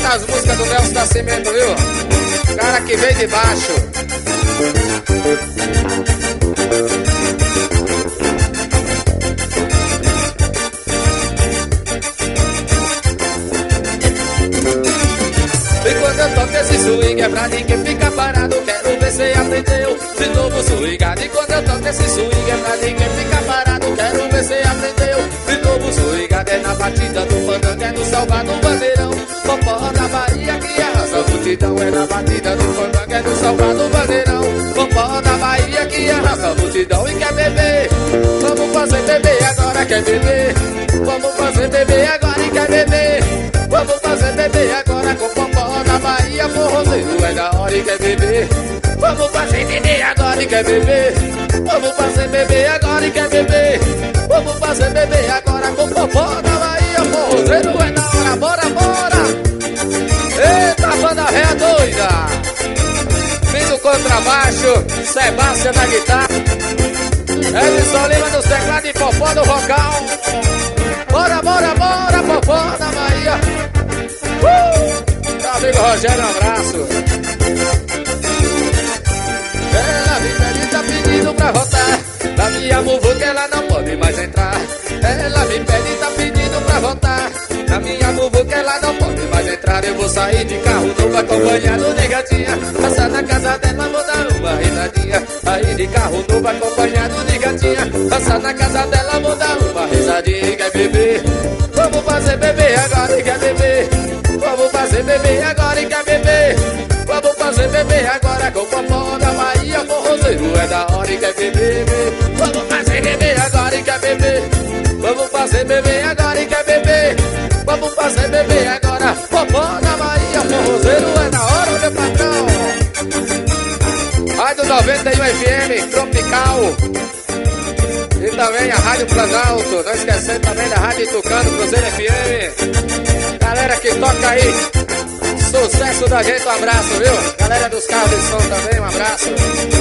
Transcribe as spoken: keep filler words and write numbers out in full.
as músicas do Nelson Nascimento, viu? Cara que vem de baixo. E quando eu toco esse swing é pra ninguém ficar parado. Quero ver se aprendeu de novo swingado. E quando eu toco esse swing é pra ninguém ficar parado. Quero ver se aprendeu de novo swingado. É na batida do fandango, é no salvado bandeirão. Popó da Bahia que arrasa a multidão. É na batida do fandango, é no salvado bandeirão. Popó da Bahia que arrasa a multidão. E quer beber, vamos fazer beber agora. Quer beber, vamos fazer beber agora. E quer beber, vamos fazer beber agora com popó da Bahia. Forrozeiro é da hora e quer beber. Vamos fazer beber agora e quer beber. Vamos fazer beber agora e quer beber. Vamos fazer beber agora com popó da Bahia. Forrozeiro é da hora, bora, bora. Eita, banda ré doida. Vindo contrabaixo, Sebastião na guitarra, Edson Lima no teclado e popó no vocal. Bora, bora, bora, popó da Bahia. Uh! Meu amigo Rogério, um abraço. Ela me pede, tá pedindo pra voltar. Na minha muvuca ela não pode mais entrar. Ela me pede, tá pedindo pra voltar. Na minha muvuca ela não pode mais entrar. Eu vou sair de carro novo acompanhado de gatinha. Passar na casa dela, vou dar uma risadinha. Sair de carro novo acompanhado de gatinha. Passar na casa dela, vou dar uma risadinha. Quer beber? Vamos fazer beber agora e quer beber. Vamos fazer beber agora e quer beber. Vamos fazer beber agora com o popó da Bahia. Forrozeiro é da hora e quer beber. Vamos fazer beber agora e quer beber. Vamos fazer beber agora e quer beber. Vamos fazer beber agora. Popó da Bahia. Forrozeiro é da hora, meu patrão. Rádio noventa e um F M, Tropical. E também a Rádio Planalto. Não esquecendo também da Rádio Tucano, Cruzeiro F M. Galera que toca aí, sucesso da gente, um abraço, viu? Galera dos carros de som também, um abraço.